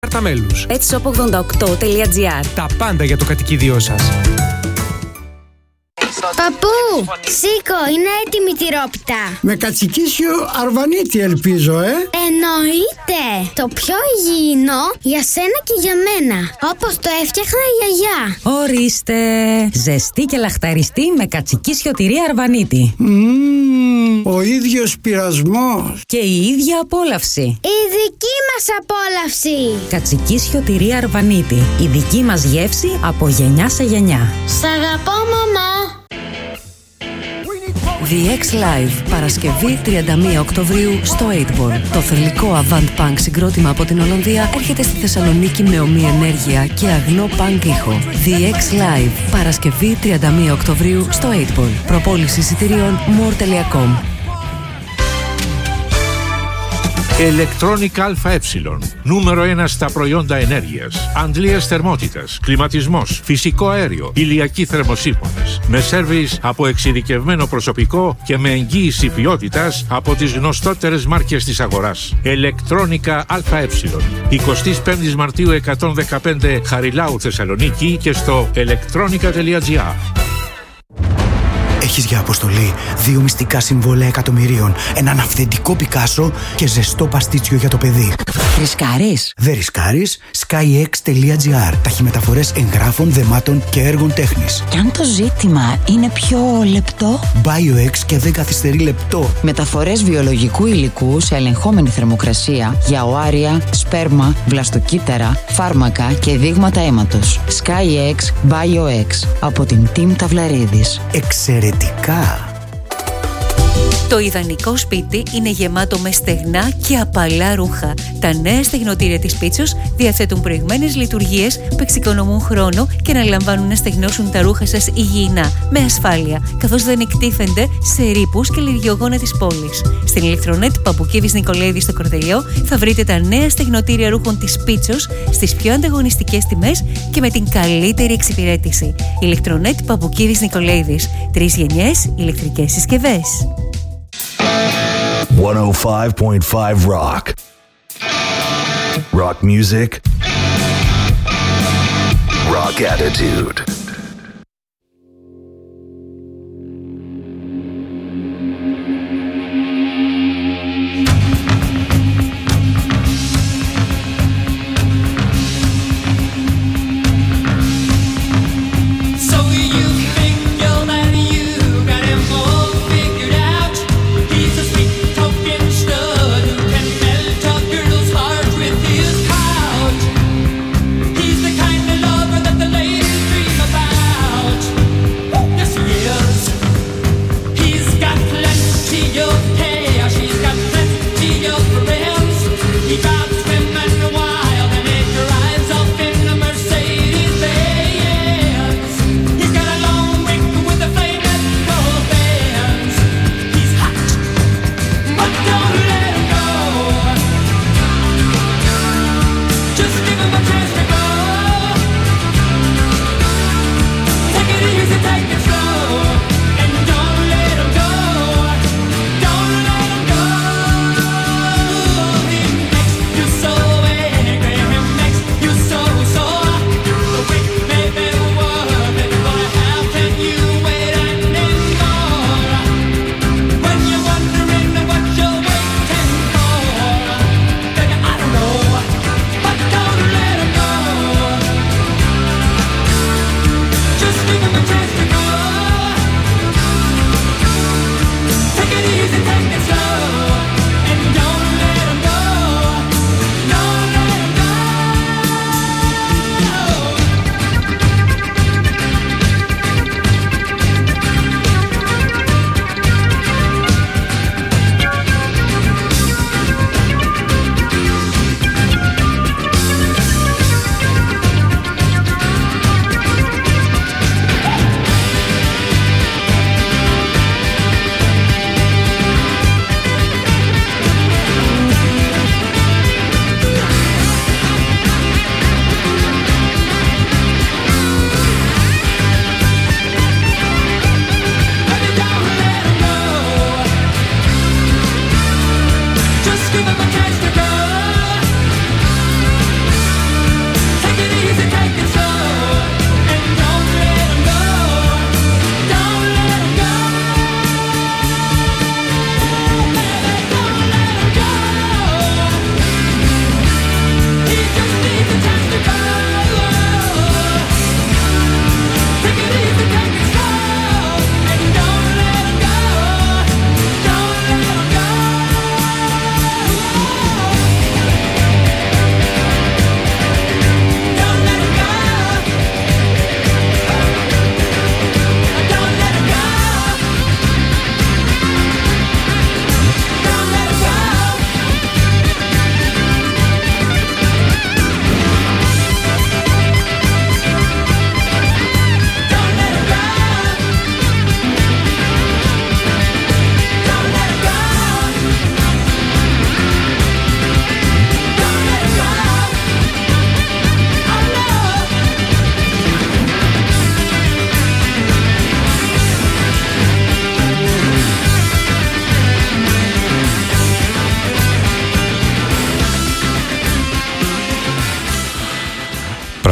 κάρτα μέλους. petshop88.gr. Τα πάντα για το κατοικίδιό σας. Παππού, σήκω, είναι έτοιμη η τυρόπιτα. Με κατσικίσιο αρβανίτη ελπίζω, Εννοείται. Το πιο υγιεινό για σένα και για μένα. Όπως το έφτιαχνα η γιαγιά. Ορίστε. Ζεστή και λαχταριστή με κατσικίσιο τυρί αρβανίτη. Ο ίδιος πειρασμός. Και η ίδια απόλαυση. Η δική μας απόλαυση. Κατσικίσιο τυρί αρβανίτη. Η δική μας γεύση από γενιά σε γενιά. Σ' αγαπώ, μαμά. The X Live, Παρασκευή 31 Οκτωβρίου στο 8ball. Το θρυλικό Avant Punk συγκρότημα από την Ολλανδία έρχεται στη Θεσσαλονίκη με ομή ενέργεια και αγνό punk ήχο. The X Live, Παρασκευή 31 Οκτωβρίου στο 8ball. Προπόληση εισιτηρίων more.com. Electronic ΑΕ. Νούμερο 1 στα προϊόντα ενέργειας. Αντλίας θερμότητας, κλιματισμός, φυσικό αέριο, ηλιακοί θερμοσύφωνες. Με σέρβις από εξειδικευμένο προσωπικό και με εγγύηση ποιότητας από τις γνωστότερες μάρκες της αγοράς. Electronica ΑΕ. 25 Μαρτίου 115 Χαριλάου Θεσσαλονίκη και στο electronica.gr. Έχεις για αποστολή 2 μυστικά συμβόλαια εκατομμυρίων, έναν αυθεντικό Πικάσο και ζεστό παστίτσιο για το παιδί. Ρισκάρεις? Δεν ρισκάρεις? skyx.gr. Ταχυμεταφορές εγγράφων, δεμάτων και έργων τέχνης. Κι αν το ζήτημα είναι πιο λεπτό? BioX και δεν καθυστερεί λεπτό. Μεταφορές βιολογικού υλικού σε ελεγχόμενη θερμοκρασία για οάρια, σπέρμα, βλαστοκύτταρα, φάρμακα και δείγματα αίματος. SkyX BioX από την Team Ταυλαρίδης. Εξαιρετικά! Το ιδανικό σπίτι είναι γεμάτο με στεγνά και απαλά ρούχα. Τα νέα στεγνοτήρια της Πίτσος διαθέτουν προηγμένες λειτουργίες που εξοικονομούν χρόνο και αναλαμβάνουν να στεγνώσουν τα ρούχα σας υγιεινά, με ασφάλεια, καθώς δεν εκτίθενται σε ρήπους και λιριογόνα της πόλης. Στην ηλεκτρονέτ Παπουκίδης Νικολαίδη στο Κορδελιό θα βρείτε τα νέα στεγνοτήρια ρούχων της Πίτσος στις πιο ανταγωνιστικές τιμές και με την καλύτερη εξυπηρέτηση. Ηλεκτρονέτ Παπουκίδης Νικολαίδης. 3 γενιές ηλεκτρικές συσκευές. 105.5 Rock. Rock music. Rock attitude. He's the kind of lover that the ladies dream about.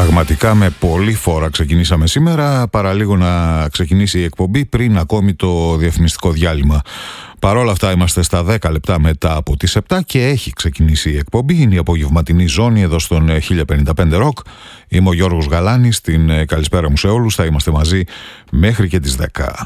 Πραγματικά με πολύ φόρα ξεκινήσαμε σήμερα, παραλίγο να ξεκινήσει η εκπομπή πριν ακόμη το διαφημιστικό διάλειμμα. Παρόλα αυτά είμαστε στα 10 λεπτά μετά από τις 7 και έχει ξεκινήσει η εκπομπή. Είναι η απογευματινή ζώνη εδώ στον 1055 Rock. Είμαι ο Γιώργος Γαλάνης, την καλησπέρα μου σε όλους. Θα είμαστε μαζί μέχρι και τις 10.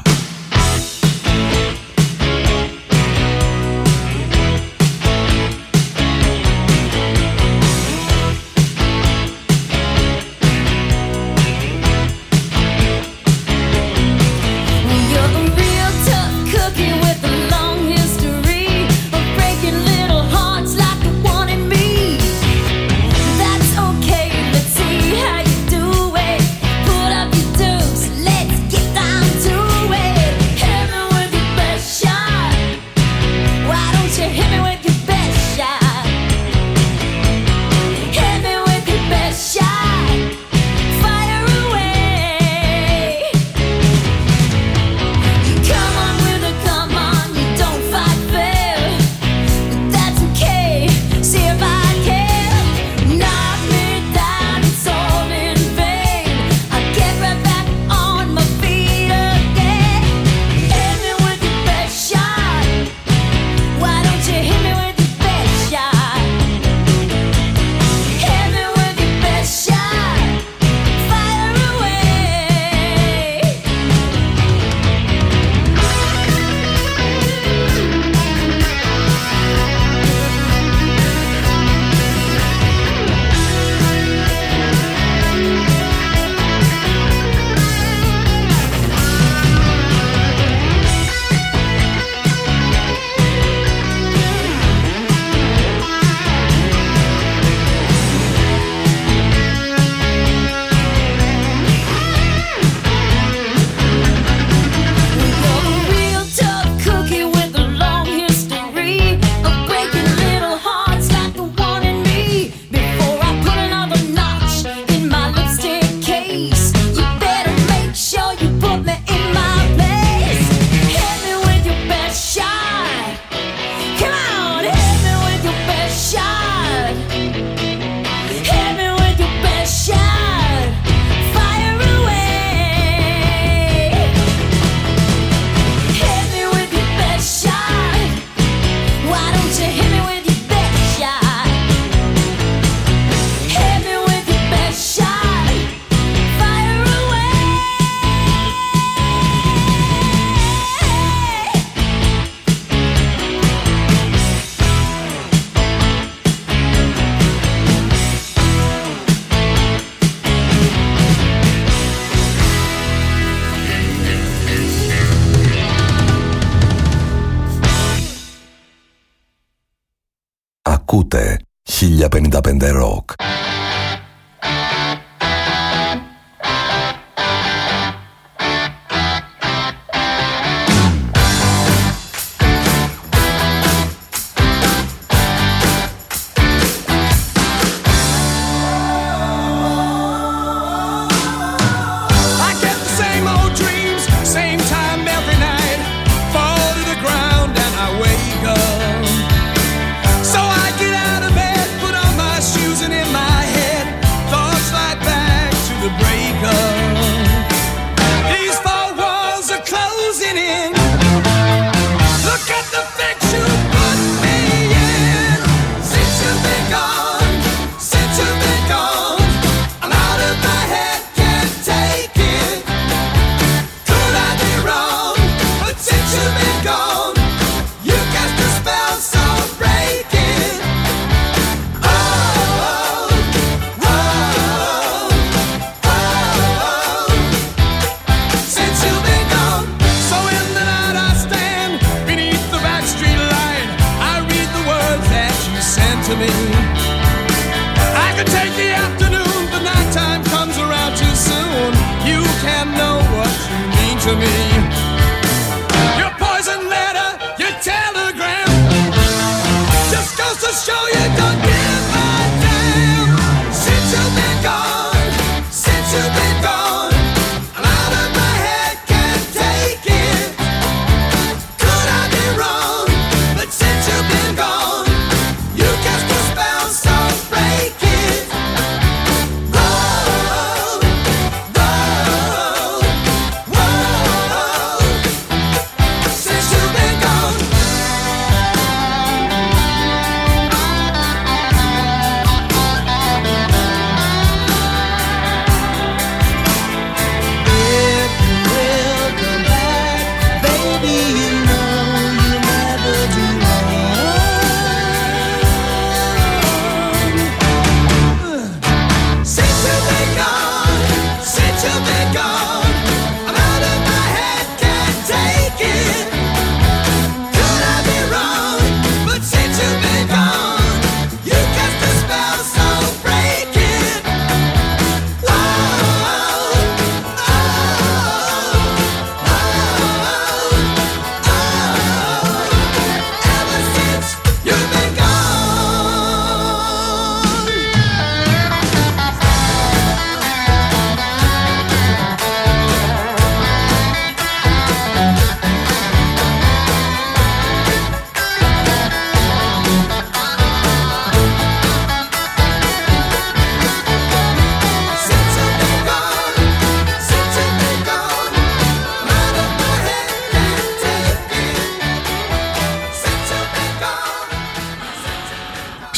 Ακούτε 1055 Rock. You cast a spell so break it. Oh.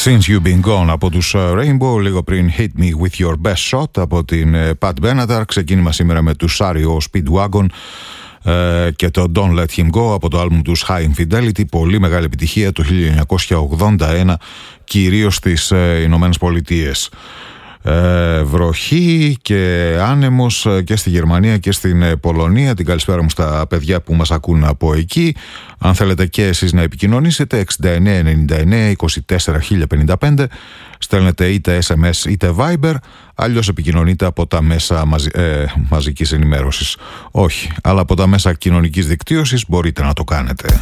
Since You've Been Gone από τους Rainbow, λίγο πριν Hit Me With Your Best Shot από την Pat Benatar. Ξεκίνημα σήμερα με τους REO Speedwagon και το Don't Let Him Go από το άλμπουμ τους High Infidelity, πολύ μεγάλη επιτυχία το 1981 κυρίως στις Ηνωμένες Πολιτείες. Βροχή και άνεμος και στη Γερμανία και στην Πολωνία. Την καλησπέρα μου στα παιδιά που μας ακούν από εκεί. Αν θέλετε και εσείς να επικοινωνήσετε, 6999 24 1055, στέλνετε είτε SMS είτε Viber, αλλιώς επικοινωνείτε από τα μέσα μαζικής ενημέρωσης. Όχι, αλλά από τα μέσα κοινωνικής δικτύωσης μπορείτε να το κάνετε.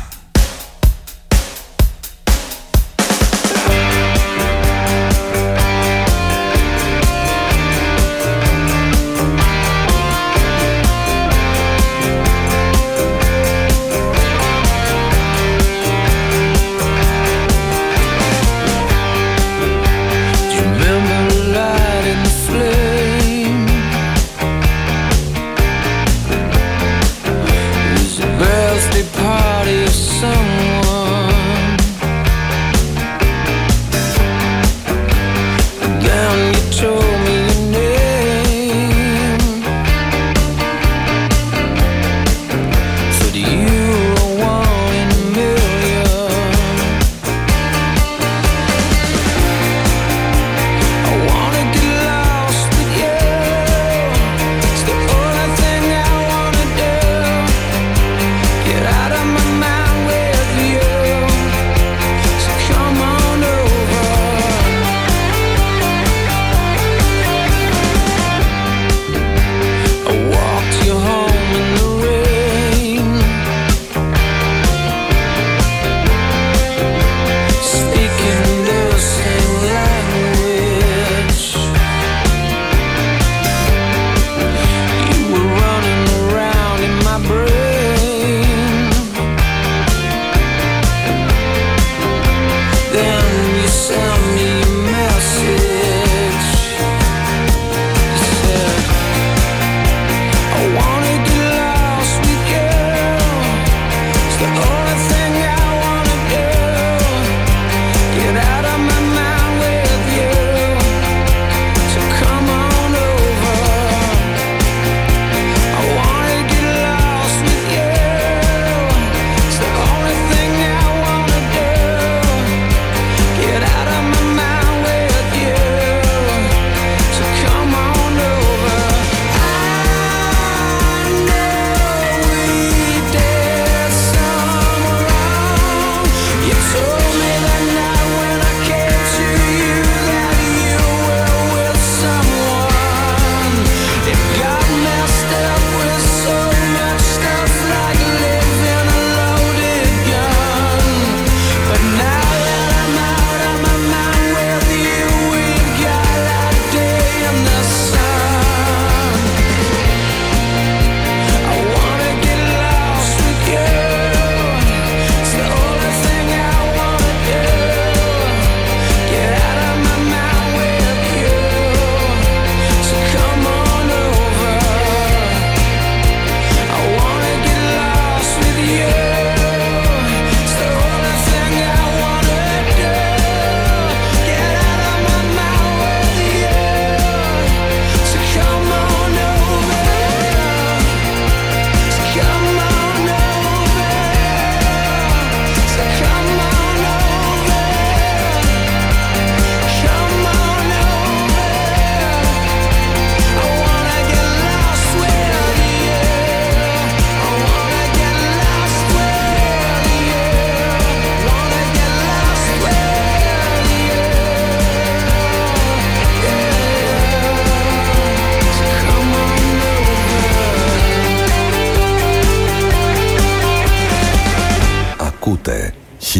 Ακούτε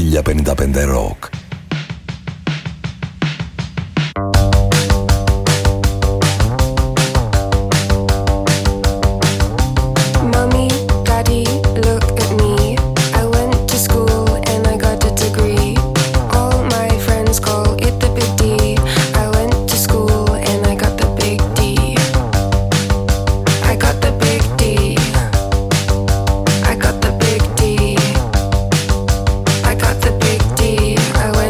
1055 Rock. I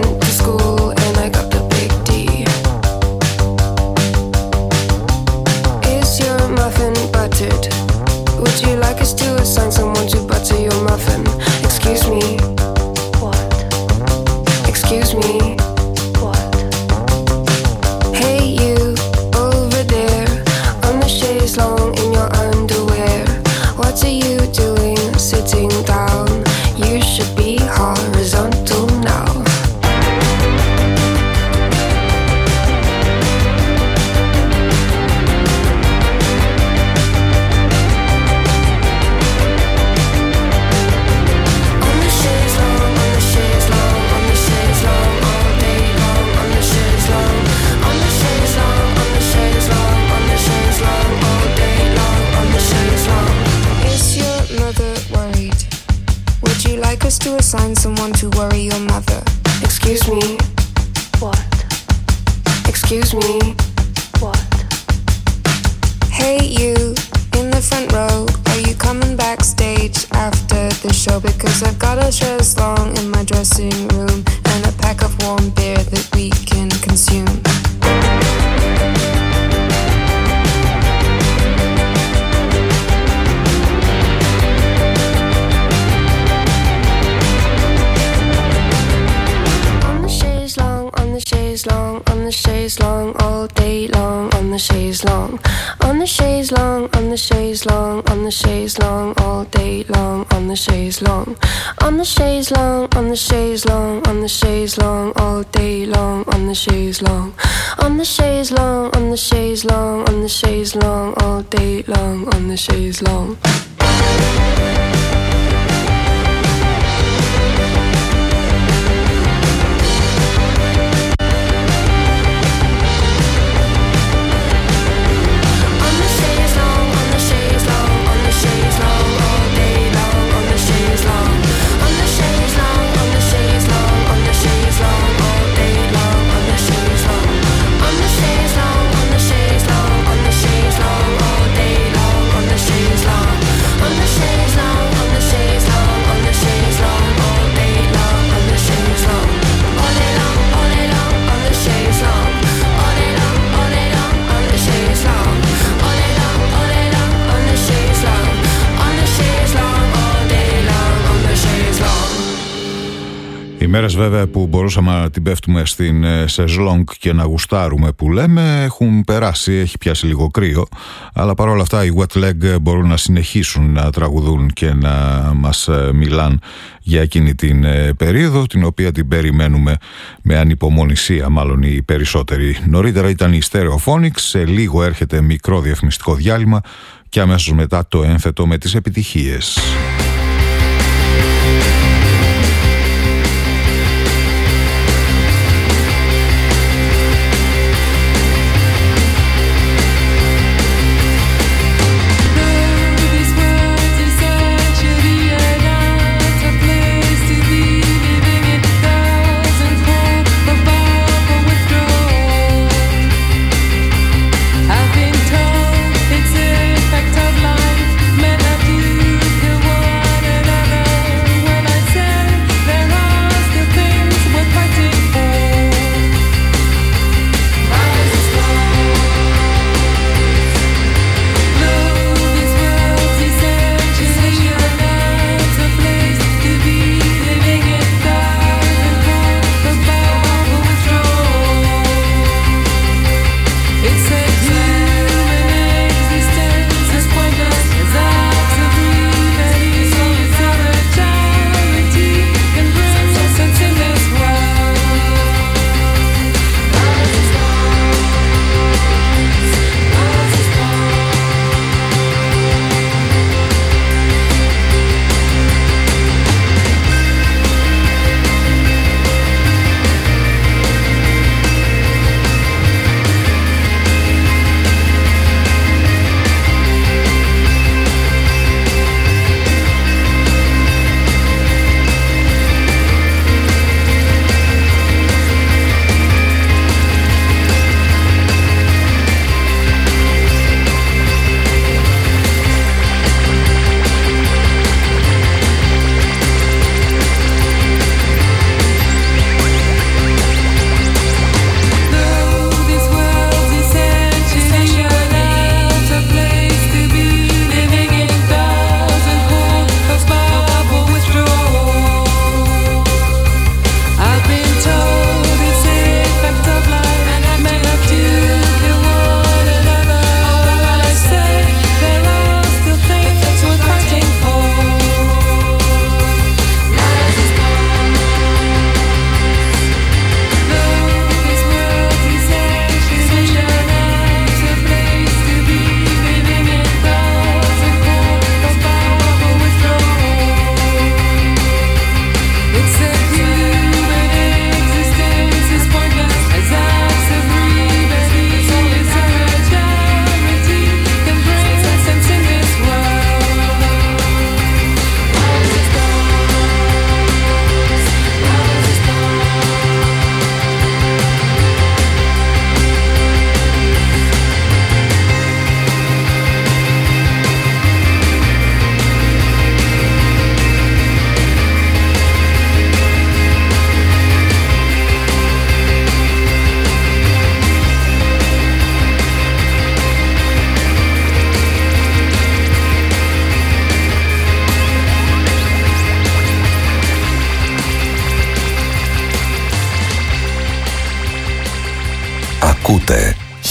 someone to worry your mother. Excuse me. What? Excuse me. What? Hey you, in the front row, are you coming backstage after the show? Because I've got a chaise longue in my dressing room and a pack of warm beer that we can consume. On the chaise longue, all day long, on the chaise longue, on the chaise longue, on the chaise longue, on the chaise longue, all day long, on the chaise longue, on the chaise longue, on the chaise longue, on the chaise longue, all day long, on the chaise longue, on the chaise longue, on the chaise longue, on the chaise longue, all day long, on the chaise longue. Οι μέρες βέβαια που μπορούσαμε να την πέφτουμε στην σεζλόγκ και να γουστάρουμε που λέμε έχουν περάσει, έχει πιάσει λίγο κρύο, αλλά παρόλα αυτά οι Wet Leg μπορούν να συνεχίσουν να τραγουδούν και να μας μιλάν για εκείνη την περίοδο, την οποία την περιμένουμε με ανυπομονησία μάλλον οι περισσότεροι. Νωρίτερα ήταν η Stereophonics, σε λίγο έρχεται μικρό διαφημιστικό διάλειμμα και αμέσως μετά το ένθετο με τις επιτυχίες. I've been told it's a fact of life. Men have you the world.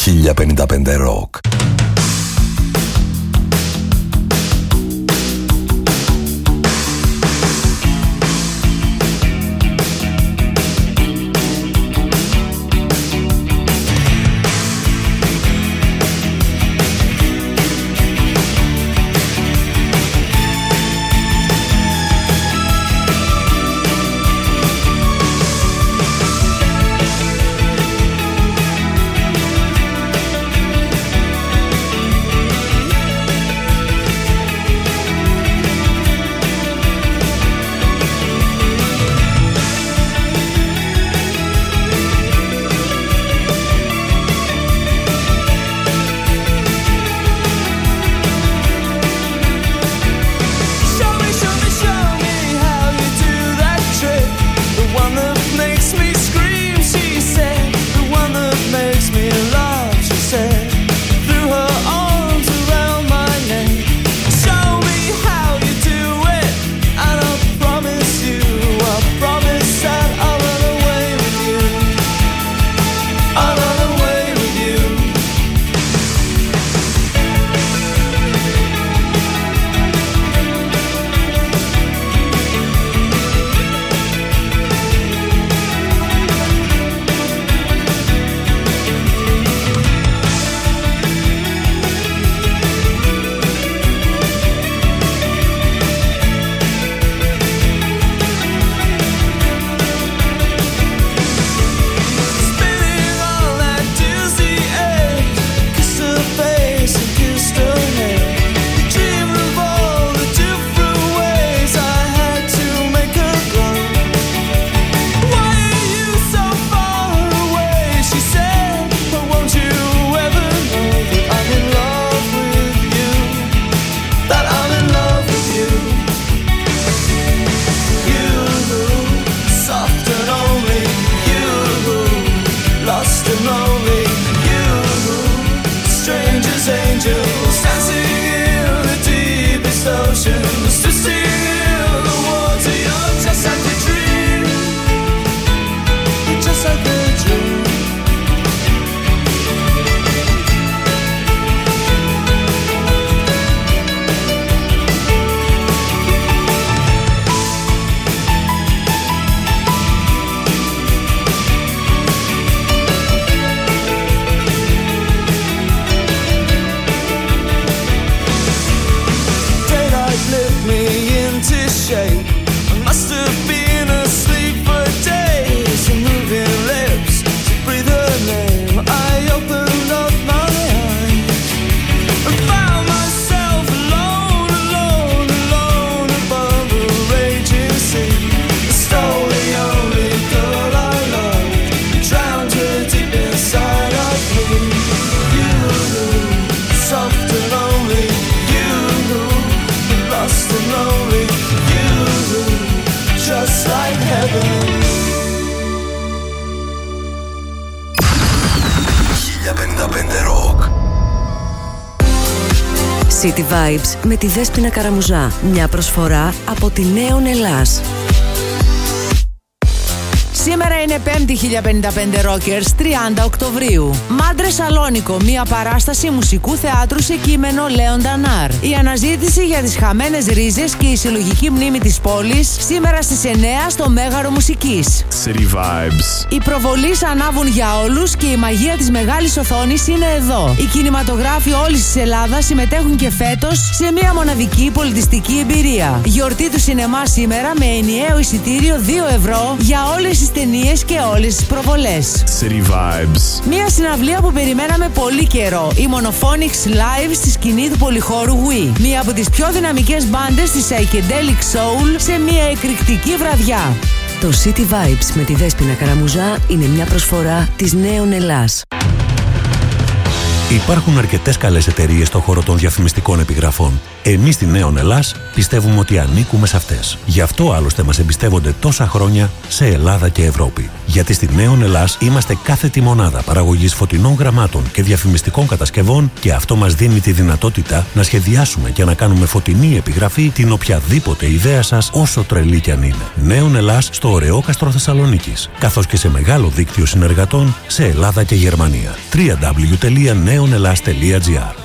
1055 Rock. City Vibes με τη Δέσποινα Καραμουζά. Μια προσφορά από τη Νέον Ελλάς. Σήμερα είναι 5η 1055 Rockers, 30 Οκτωβρίου. Μάντρες Σαλόνικο, μια παράσταση μουσικού θεάτρου σε κείμενο Λέοντα Νάρ. Η αναζήτηση για τις χαμένες ρίζες και η συλλογική μνήμη της πόλης, σήμερα στις 9 στο Μέγαρο Μουσικής. City Vibes. Οι προβολείς ανάβουν για όλους και η μαγεία της μεγάλης οθόνης είναι εδώ. Οι κινηματογράφοι όλης της Ελλάδας συμμετέχουν και φέτος σε μια μοναδική πολιτιστική εμπειρία. Γιορτή του σινεμά σήμερα με ενιαίο εισιτήριο 2 ευρώ για όλες τις ταινίες και όλες τις προβολές. City Vibes. Μια συναυλία που περιμέναμε πολύ καιρό. Η Monophonics Live στη σκηνή του πολυχώρου Wii. Μια από τις πιο δυναμικές μπάντες της Psychedelic Soul σε μια εκρηκτική βραδιά. Το City Vibes με τη Δέσποινα Καραμουζά είναι μια προσφορά της Νέον Ελλάς. Υπάρχουν αρκετές καλές εταιρείες στον χώρο των διαφημιστικών επιγραφών. Εμείς στη Νέον Ελλάς πιστεύουμε ότι ανήκουμε σε αυτές. Γι' αυτό άλλωστε μας εμπιστεύονται τόσα χρόνια σε Ελλάδα και Ευρώπη. Γιατί στη Νέον Ελλάς είμαστε κάθετη μονάδα παραγωγής φωτεινών γραμμάτων και διαφημιστικών κατασκευών και αυτό μας δίνει τη δυνατότητα να σχεδιάσουμε και να κάνουμε φωτεινή επιγραφή την οποιαδήποτε ιδέα σας, όσο τρελή κι αν είναι. Νέον Ελλάς στο Ωρεόκαστρο Θεσσαλονίκης, καθώς και σε μεγάλο δίκτυο συνεργατών σε Ελλάδα και Γερμανία. www.neonelas.gr.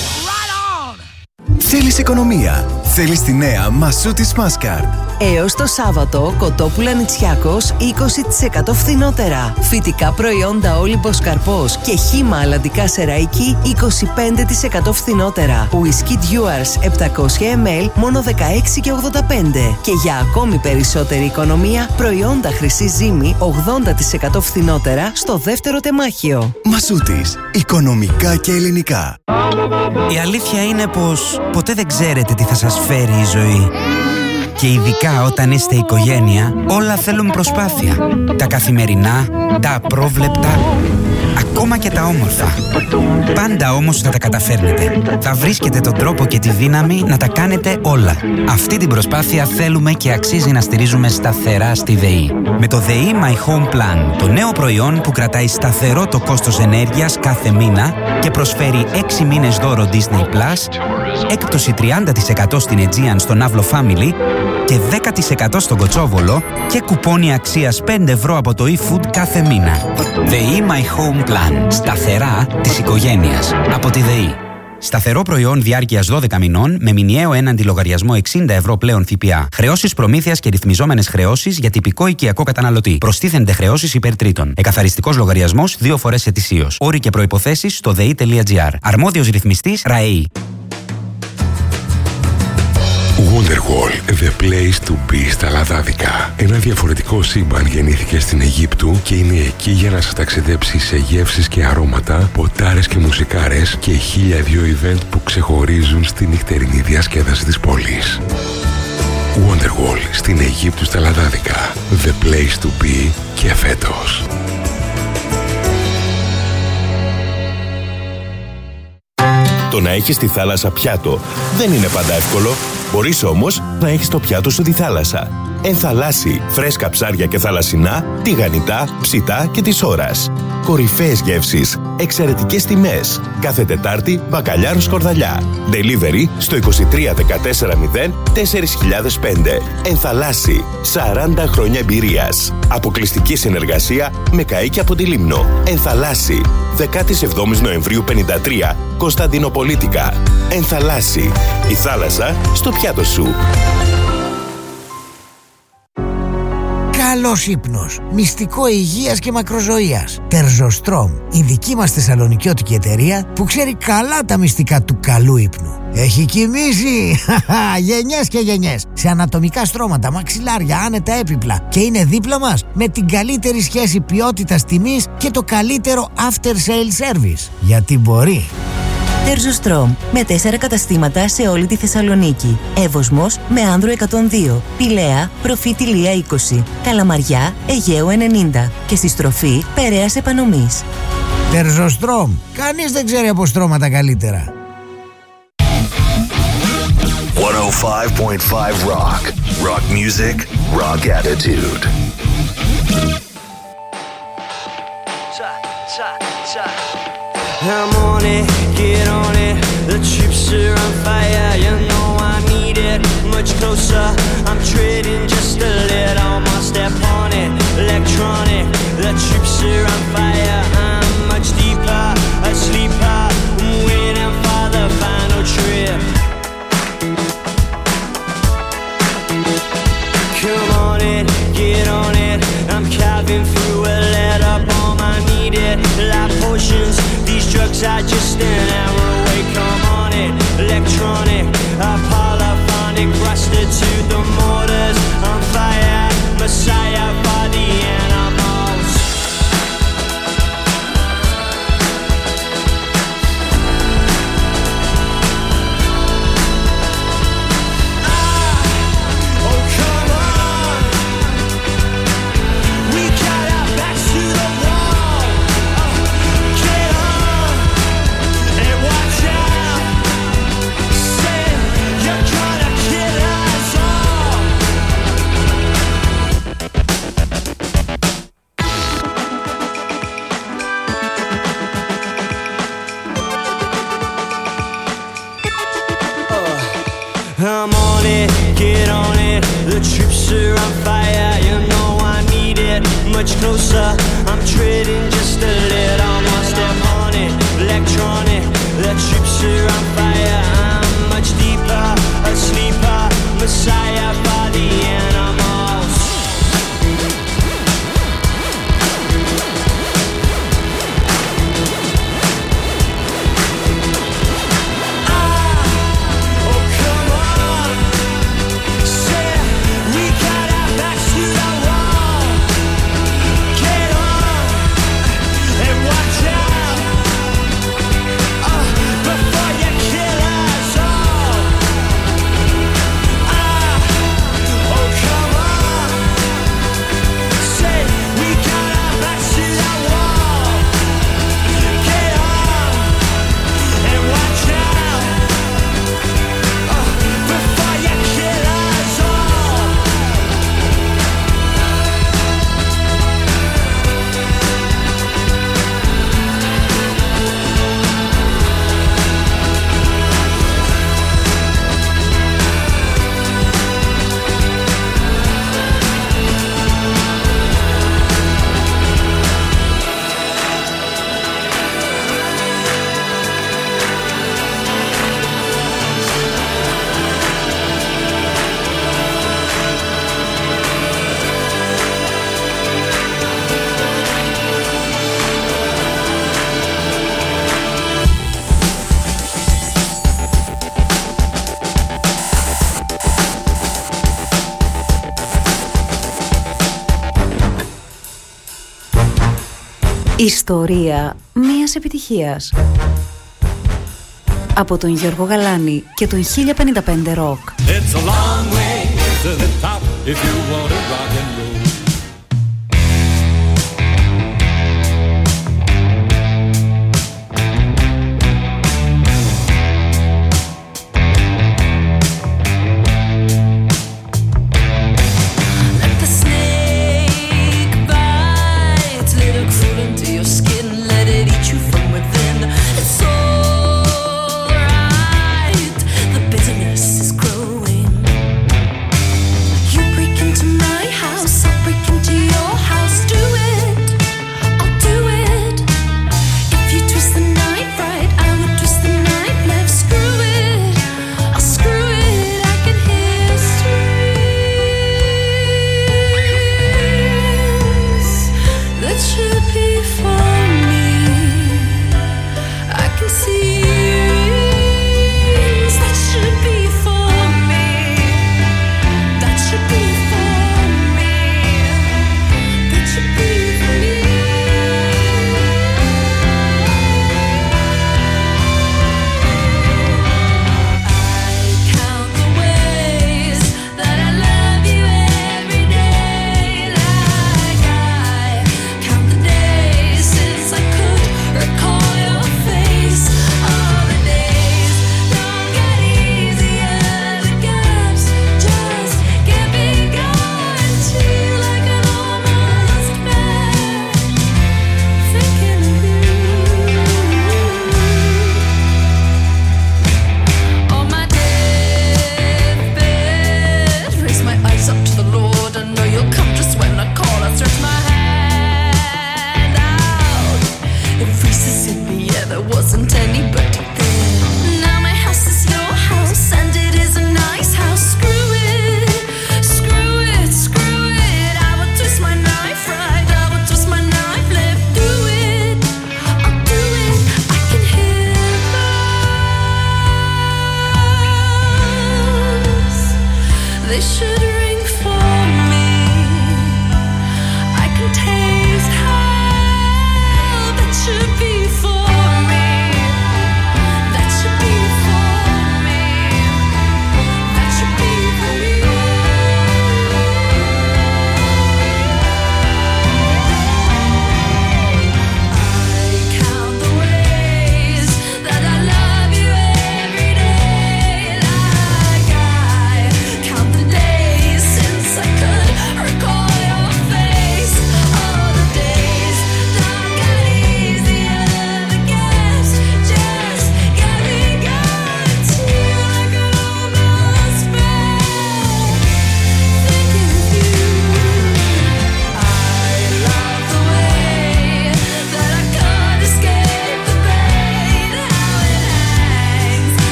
Θέλεις οικονομία. Θέλεις τη νέα Μασούτης Mastercard. Έως το Σάββατο, κοτόπουλα Νητσιάκος 20% φθηνότερα. Φυτικά προϊόντα Όλυμπος Καρπός και χύμα αλλαντικά σεραίκι 25% φθηνότερα. Whisky Dewars 700 ml μόνο 16,85. Και για ακόμη περισσότερη οικονομία, προϊόντα χρυσή ζύμη 80% φθηνότερα στο δεύτερο τεμάχιο. Μασούτης. Οικονομικά και ελληνικά. Η αλήθεια είναι πως ποτέ δεν ξέρετε τι θα σας φέρει η ζωή. Και ειδικά όταν είστε οικογένεια, όλα θέλουν προσπάθεια. Τα καθημερινά, τα απρόβλεπτα, ακόμα και τα όμορφα. Πάντα όμως θα τα καταφέρνετε. Θα βρίσκετε τον τρόπο και τη δύναμη να τα κάνετε όλα. Αυτή την προσπάθεια θέλουμε και αξίζει να στηρίζουμε σταθερά στη ΔΕΗ. Με το ΔΕΗ My Home Plan, το νέο προϊόν που κρατάει σταθερό το κόστος ενέργειας κάθε μήνα και προσφέρει 6 μήνες δώρο Disney Plus, έκπτωση 30% στην Aegean στο Navlo Family και 10% στον Κοτσόβολο και κουπόνι αξίας 5 ευρώ από το eFood κάθε μήνα. ΔΕΗ My Home Plan. Σταθερά της οικογένειας. Από τη ΔΕΗ. Σταθερό προϊόν διάρκειας 12 μηνών με μηνιαίο έναντι λογαριασμό 60 ευρώ πλέον ΦΠΑ. Χρεώσεις προμήθειας και ρυθμιζόμενες χρεώσεις για τυπικό οικιακό καταναλωτή. Προστίθενται χρεώσεις υπέρ τρίτων. Εκαθαριστικός λογαριασμός 2 φορές ετησίως. Όροι και προϋποθέσεις στο dei.gr. Αρμόδιος ρυθμιστής ΡΑΕΗ. Wonderwall, the place to be στα Λαδάδικα. Ένα διαφορετικό σύμπαν γεννήθηκε στην Αιγύπτου και είναι εκεί για να σας ταξιδέψει σε γεύσεις και αρώματα, ποτάρες και μουσικάρες και 1002 event που ξεχωρίζουν στη νυχτερινή διασκέδαση της πόλης. Wonderwall στην Αιγύπτου στα Λαδάδικα. The place to be και φέτος. Το να έχεις τη θάλασσα πιάτο δεν είναι πάντα εύκολο. Μπορείς όμως να έχεις το πιάτο σου τη θάλασσα. Ενθαλάσσι, φρέσκα ψάρια και θαλασσινά, τηγανιτά, ψητά και της ώρας. Κορυφαίες γεύσεις, εξαιρετικές τιμές. Κάθε Τετάρτη, μπακαλιάρο σκορδαλιά. Delivery στο 23 14 0 4005. Ενθαλάσσι, 40 χρόνια εμπειρίας. Αποκλειστική συνεργασία με καΐκια από τη Λίμνο. Ενθαλάσσι, 17 Νοεμβρίου 53, Κωνσταντινοπολίτικα. Ενθαλάσσι, η θάλασσα στο πιάτο σου. Καλός ύπνος, μυστικό υγείας και μακροζωίας. Τερζοστρόμ, η δική μας θεσσαλονικιώτικη εταιρεία που ξέρει καλά τα μυστικά του καλού ύπνου. Έχει κοιμήσει γενιές και γενιές σε ανατομικά στρώματα, μαξιλάρια, άνετα έπιπλα και είναι δίπλα μας με την καλύτερη σχέση ποιότητας τιμής και το καλύτερο after sale service. Γιατί μπορεί. Τερζοστρόμ με 4 καταστήματα σε όλη τη Θεσσαλονίκη. Εύωσμος με Άνδρο 102, Πηλαία, Προφήτη Λία 20, Καλαμαριά, Αιγαίου 90 και στη στροφή Περαίας Επανομής. Τερζοστρόμ, κανείς δεν ξέρει από στρώματα καλύτερα. 105.5 Rock. Rock music, rock attitude. I'm on it, get on it. The troops are on fire, you know I need it. Much closer, I'm treading just a little more. Step on it, electronic. The troops are on fire, I'm much deeper, a sleeper. I'm waiting for the final trip. Come on it, get on it. I'm carving through a letter bomb. I need it, like potions. These drugs are just an hour away. Come on it, electronic, polyphonic, rusted to the mortars. On fire, Messiah for the animals. I'm on it, get on it. The troops are on fire, you know I need it. Much closer, I'm treading just a little more. Step on it, electronic. The troops are on fire, I'm much deeper. A sleeper, Messiah by the animals. Ιστορία μιας επιτυχίας. Από τον Γιώργο Γαλάνη και τον 1055 Rock. It's a long way to the top if you want to rock and roll. Day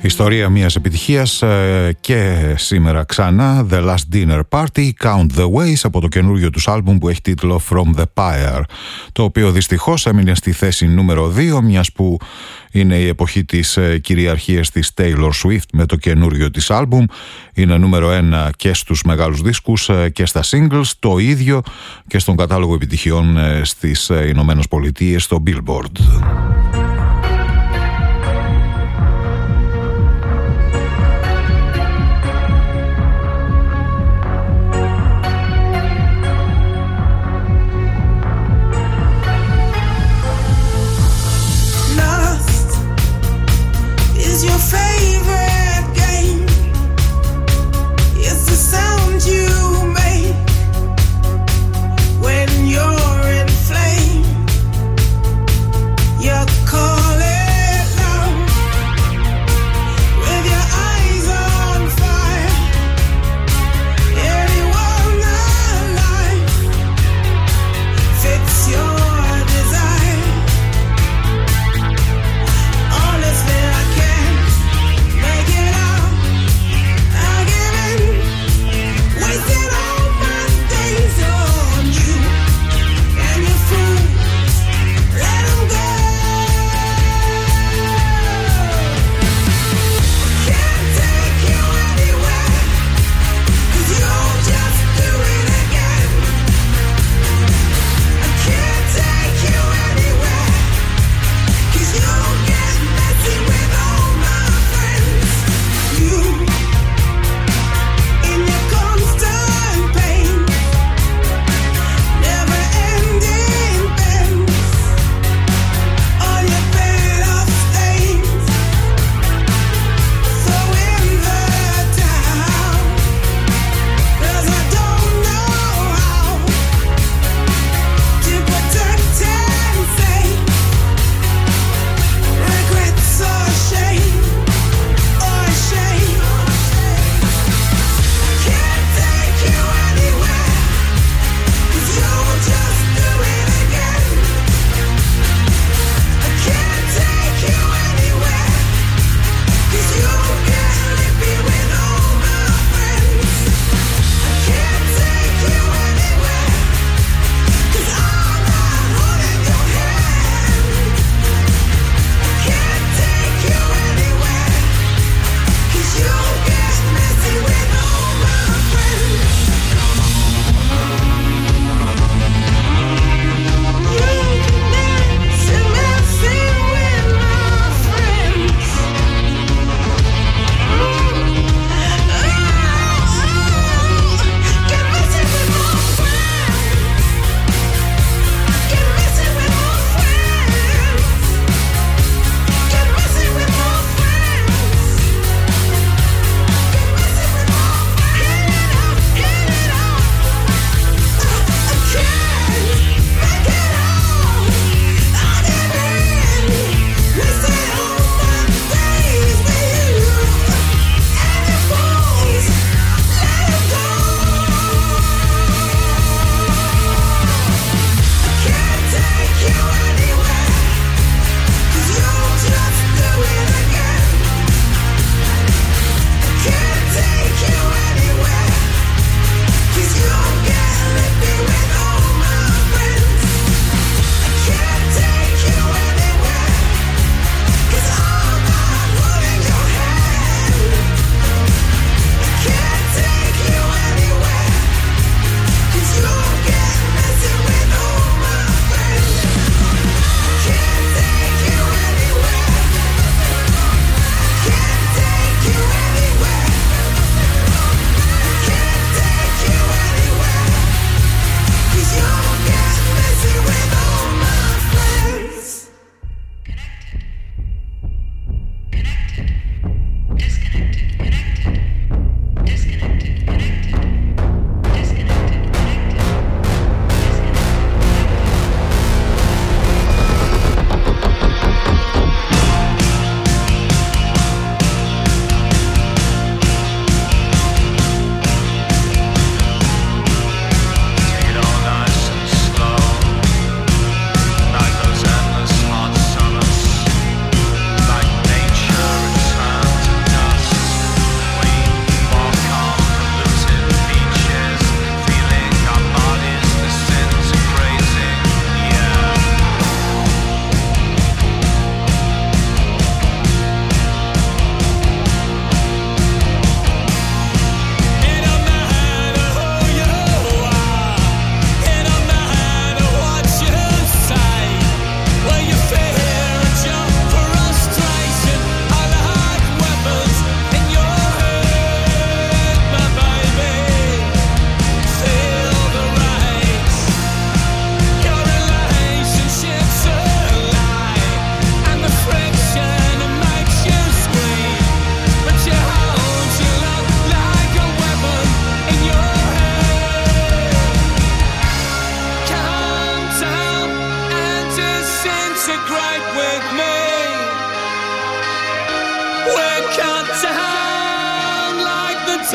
Ιστορία μιας επιτυχίας και σήμερα ξανά, The Last Dinner Party, Count the Ways, από το καινούργιο τους άλμπουμ που έχει τίτλο From the Pyre, το οποίο δυστυχώς έμεινε στη θέση νούμερο 2, μιας που είναι η εποχή της κυριαρχίας της Taylor Swift με το καινούργιο της άλμπουμ. Είναι νούμερο 1 και στους μεγάλους δίσκους και στα singles, το ίδιο και στον κατάλογο επιτυχιών στις Ηνωμένες Πολιτείες, στο Billboard. When you're in flame, you're caught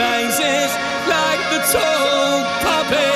changes like the tall poppies.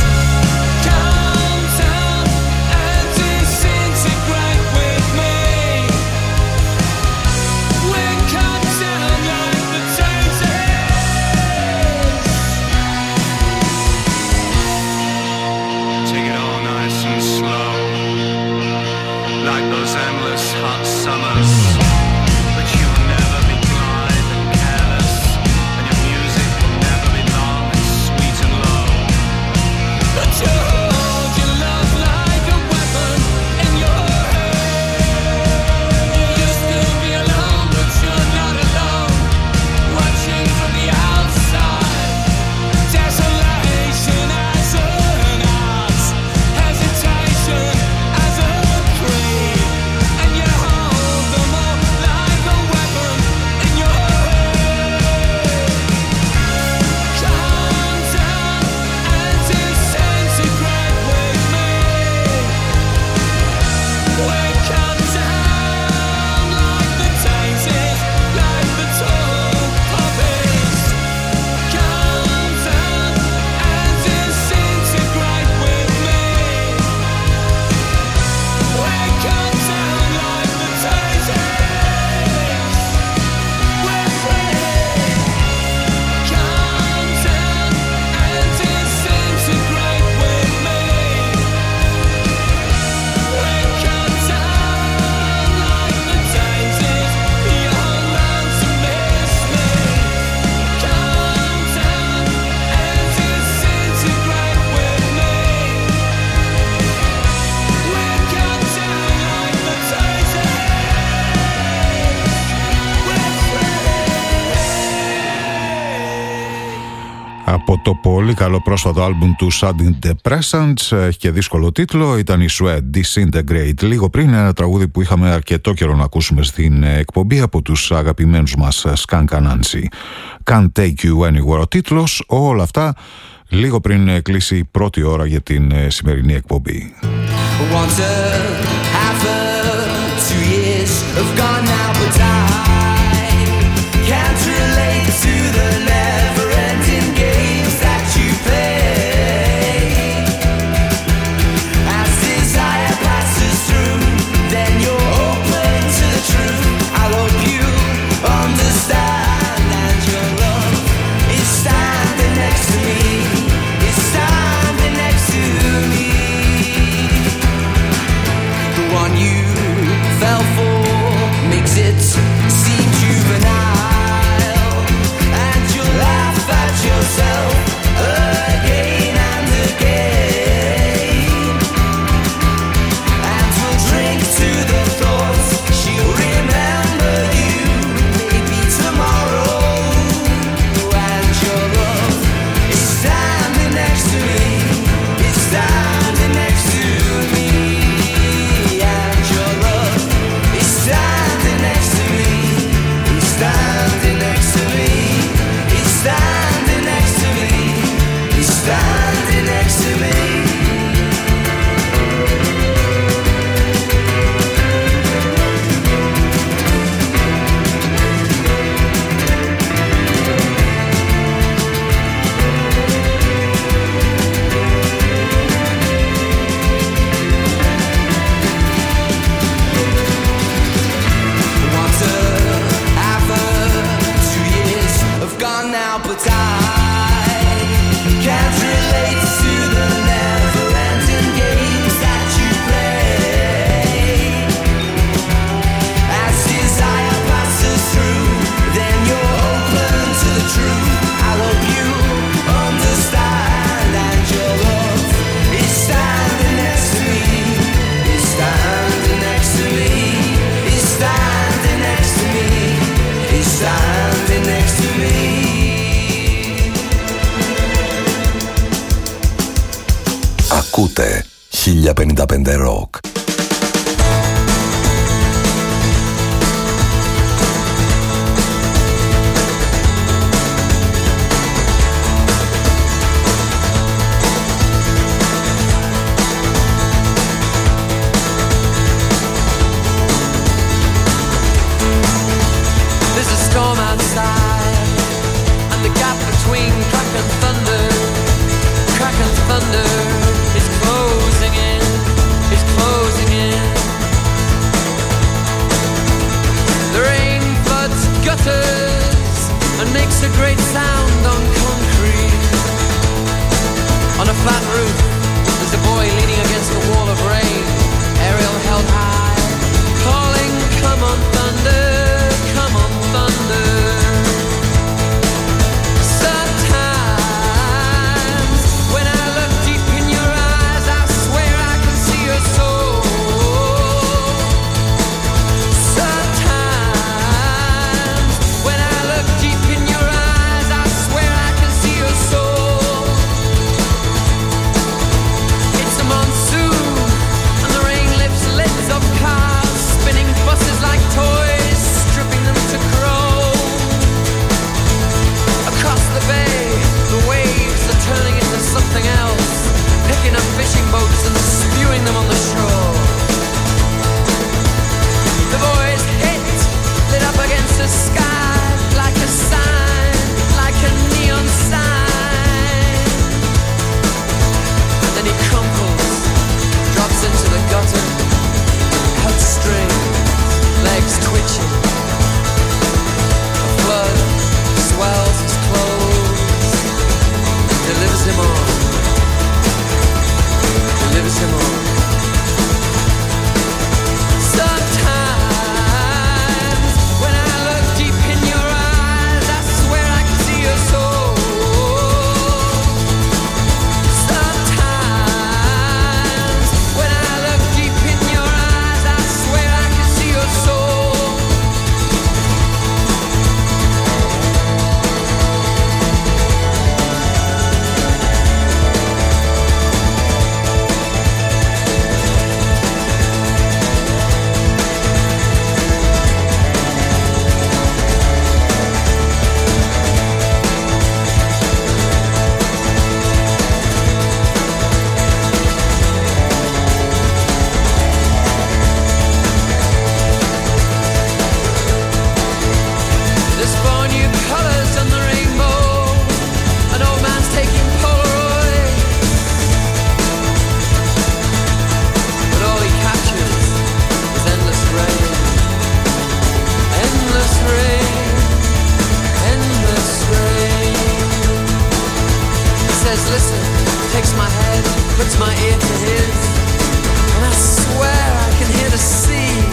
Από το πολύ καλό πρόσφατο άλμπουμ του Sudden Depressants, έχει και δύσκολο τίτλο, ήταν η Sweat Disintegrate. Λίγο πριν ένα τραγούδι που είχαμε αρκετό καιρό να ακούσουμε στην εκπομπή από τους αγαπημένους μας Skunk Anansi. Can't Take You Anywhere ο τίτλος, όλα αυτά λίγο πριν κλείσει η πρώτη ώρα για την σημερινή εκπομπή. Ακούτε 1055 Rock. There's a storm outside, and the gap and thunder, crack and thunder is closing in, is closing in. The rain floods gutters and makes a great sound on concrete. On a flat roof, there's a boy leaning against a wall of rain, aerial held high, calling, come on thunder, come on thunder. Sometimes when I look deep in your eyes, I swear I can see your soul. Sometimes when I look deep in your eyes, I swear I can see your soul. It's a monsoon and the rain lifts lids of cars, spinning buses like toys, stripping them to chrome. Across the bay, the waves are turning into something else, picking up fishing boats and spewing them on the shore. The boys hit, lit up against the sky, like a sign, like a neon sign. And then he crumples, drops into the gutter, heartstrings, legs twitching. A flood swells his clothes, delivers him on, delivers him on. Sometimes when I look deep in your eyes, I swear I can see your soul. Sometimes when I look deep in your eyes, I swear I can see your soul. There's 4 new colors on the rainbow. An old man's taking Polaroid, but all he captures is endless rain, endless rain, endless rain. He says, listen, takes my head, puts my ear to his, and I swear I can hear the sea